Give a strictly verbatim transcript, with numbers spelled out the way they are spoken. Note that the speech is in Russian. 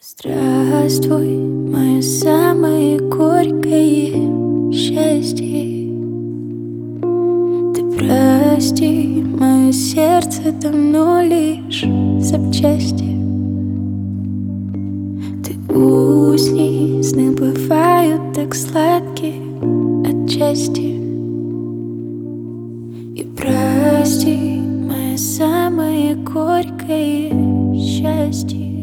Здравствуй, мое самое горькое счастье. Ты прости, мое сердце давно лишь запчасти. Ты усни, сны бывают так сладкие отчасти. И прости, мое самое горькое счастье.